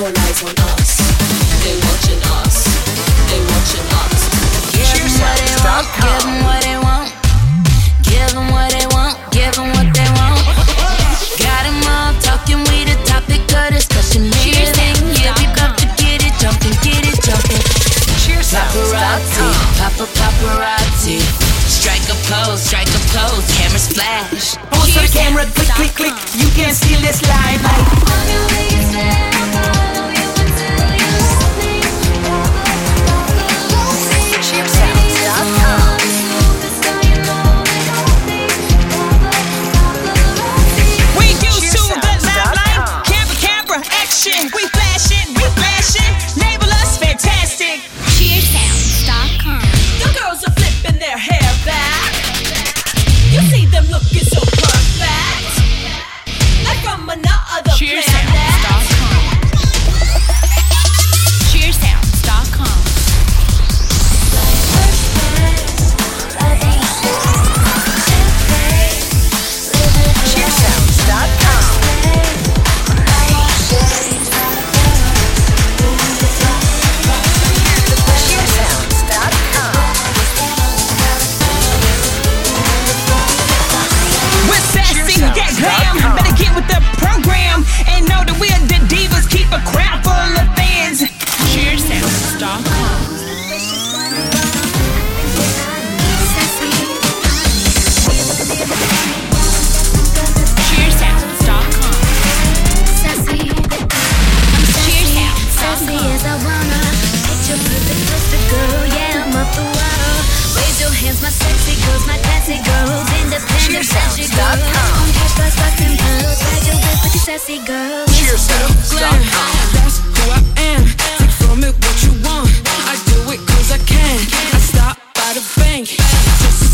all eyes on us. They watching us. They watching us. Give them what they want. Give them what they want. Give them what they want. Give them what they want. Got them all talking. We the topic of discussion. Yeah, we about to get it jumping. Get it jumping. Paparazzi, paparazzi. Strike a pose, cameras flash. Pose for the camera, click, click, click. You can steal this live. We used to the limelight. Camera, action. We flashing, label us fantastic. Cheersounds.com. The girls are flipping their hair back. You see them looking so perfect, like from another planet. Cheersounds.com. We're sassy, get glam. Better get with the program and know that we're the divas. Keep a crowd full of fans. Cheersounds.com. Cheersounds.com. Sassy as I wanna. Picture perfect, perfect girl. Yeah, I'm up the wall. Raise your hands, my sexy girls, my classy girls. Independent, flashy girls. On cash, fast, fast, and pearls. Ride your whip with your sassy girls. Cheersounds.com. That's who I am. Take from it what you want. I do it 'cause I can. I stop by the bank. Just